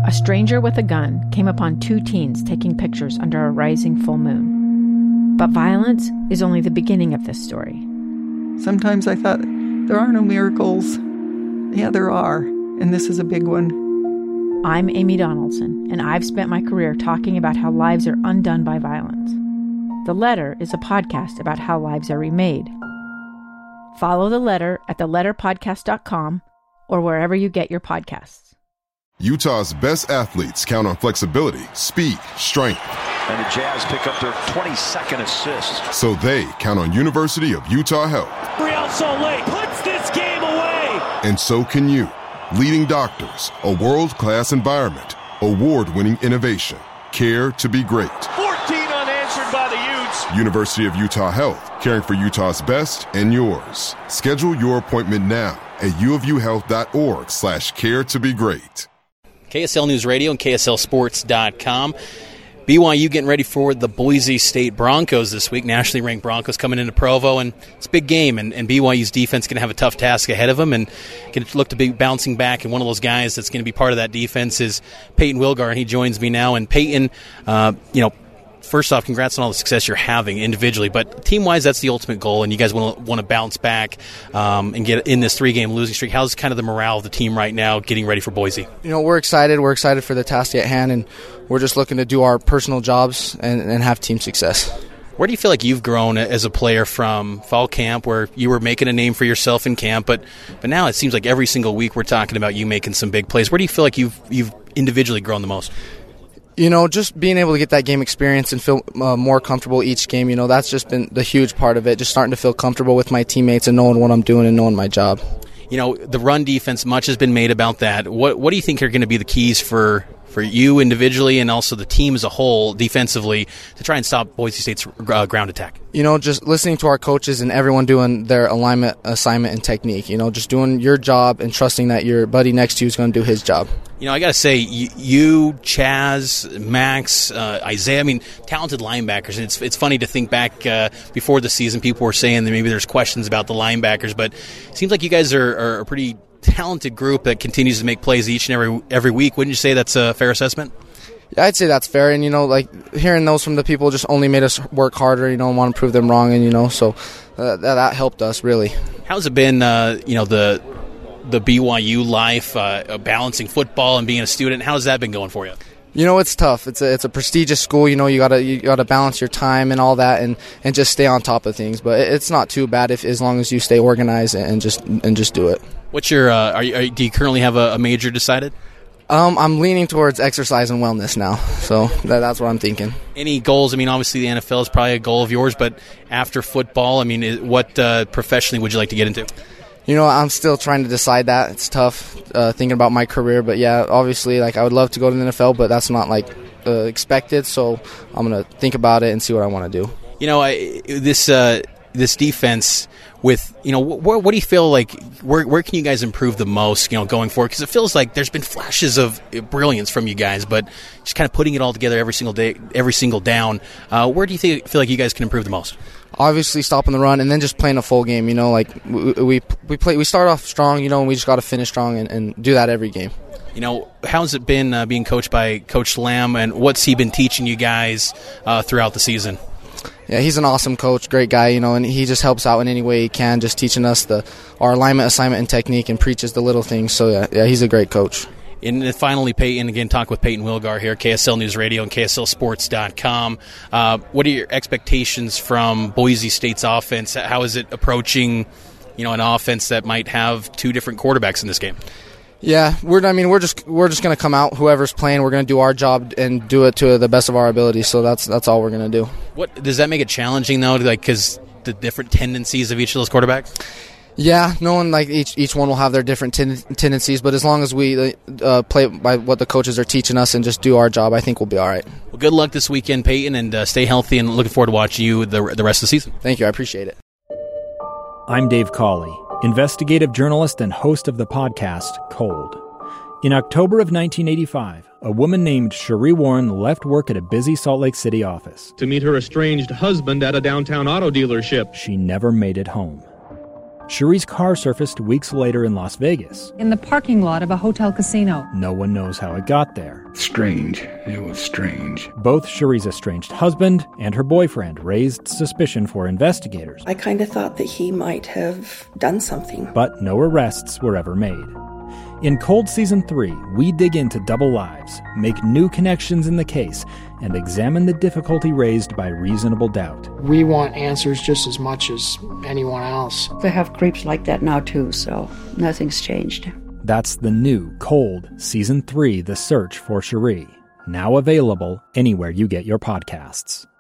a stranger with a gun came upon 2 teens taking pictures under a rising full moon. But violence is only the beginning of this story. Sometimes I thought, there are no miracles. Yeah, there are, and this is a big one. I'm Amy Donaldson, and I've spent my career talking about how lives are undone by violence. The Letter is a podcast about how lives are remade. Follow The Letter at theletterpodcast.com or wherever you get your podcasts. Utah's best athletes count on flexibility, speed, strength. And the Jazz pick up their 22nd assist. So they count on University of Utah Health. Real Salt Lake puts this game away. And so can you. Leading doctors, a world-class environment, award-winning innovation, care to be great. 14 unanswered by the Utes. University of Utah Health, caring for Utah's best and yours. Schedule your appointment now at uofuhealth.org/care to be great. KSL News Radio and KSLSports.com. BYU getting ready for the Boise State Broncos this week. Nationally ranked Broncos coming into Provo, and it's a big game, and BYU's defense is going to have a tough task ahead of them and going to look to be bouncing back, and one of those guys that's going to be part of that defense is Peyton Wilgar, and he joins me now. And Peyton, first off, congrats on all the success you're having individually, but team-wise, that's the ultimate goal, and you guys want to bounce back and get in this 3-game losing streak. How's kind of the morale of the team right now getting ready for Boise? We're excited. We're excited for the task at hand, and we're just looking to do our personal jobs and have team success. Where do you feel like you've grown as a player from fall camp, where you were making a name for yourself in camp, but now it seems like every single week we're talking about you making some big plays. Where do you feel like you've individually grown the most? Just being able to get that game experience and feel more comfortable each game, that's just been the huge part of it, just starting to feel comfortable with my teammates and knowing what I'm doing and knowing my job. The run defense, much has been made about that. What do you think are going to be the keys for you individually and also the team as a whole defensively to try and stop Boise State's ground attack? Just listening to our coaches and everyone doing their alignment, assignment, and technique. Just doing your job and trusting that your buddy next to you is going to do his job. I got to say, you, Chaz, Max, Isaiah, talented linebackers. And it's funny to think back before the season, people were saying that maybe there's questions about the linebackers, but it seems like you guys are a pretty talented group that continues to make plays each and every week. Wouldn't you say that's a fair assessment? Yeah, I'd say that's fair. And, hearing those from the people just only made us work harder, and want to prove them wrong. And, so that helped us, really. How's it been, the BYU life, balancing football and being a student? How's that been going for you? It's tough. It's a prestigious school. You gotta balance your time and all that, and just stay on top of things. But it's not too bad as long as you stay organized and just do it. What's your? Do you currently have a major decided? I'm leaning towards exercise and wellness now, so that's what I'm thinking. Any goals? Obviously the NFL is probably a goal of yours, but after football, what professionally would you like to get into? I'm still trying to decide that. It's tough thinking about my career, but yeah, obviously, I would love to go to the NFL, but that's not expected. So I'm gonna think about it and see what I want to do. This defense with what do you feel like? Where can you guys improve the most? Going forward, because it feels like there's been flashes of brilliance from you guys, but just kind of putting it all together every single day, every single down. Where do you feel like you guys can improve the most? Obviously, stopping the run and then just playing a full game. We start off strong, and we just got to finish strong and do that every game. How's it been being coached by Coach Lamb, and what's he been teaching you guys throughout the season? Yeah, he's an awesome coach, great guy, and he just helps out in any way he can, just teaching us our alignment, assignment, and technique, and preaches the little things. So yeah, he's a great coach. And then finally, Peyton, again, talk with Peyton Wilgar here, KSL News Radio and KSLSports.com. What are your expectations from Boise State's offense? How is it approaching, an offense that might have 2 different quarterbacks in this game? Yeah, we're just going to come out. Whoever's playing, we're going to do our job and do it to the best of our ability. So that's all we're going to do. What does that make it challenging though? Because the different tendencies of each of those quarterbacks. Yeah, knowing each one will have their different tendencies, but as long as we play by what the coaches are teaching us and just do our job, I think we'll be all right. Well, good luck this weekend, Peyton, and stay healthy, and looking forward to watching you the rest of the season. Thank you, I appreciate it. I'm Dave Cawley, investigative journalist and host of the podcast Cold. In October of 1985, a woman named Cherie Warren left work at a busy Salt Lake City office to meet her estranged husband at a downtown auto dealership. She never made it home. Cherie's car surfaced weeks later in Las Vegas. In the parking lot of a hotel casino. No one knows how it got there. Strange. It was strange. Both Cherie's estranged husband and her boyfriend raised suspicion for investigators. I kind of thought that he might have done something. But no arrests were ever made. In Cold Season 3, we dig into double lives, make new connections in the case, and examine the difficulty raised by reasonable doubt. We want answers just as much as anyone else. They have creeps like that now too, so nothing's changed. That's the new Cold Season 3, The Search for Cherie, now available anywhere you get your podcasts.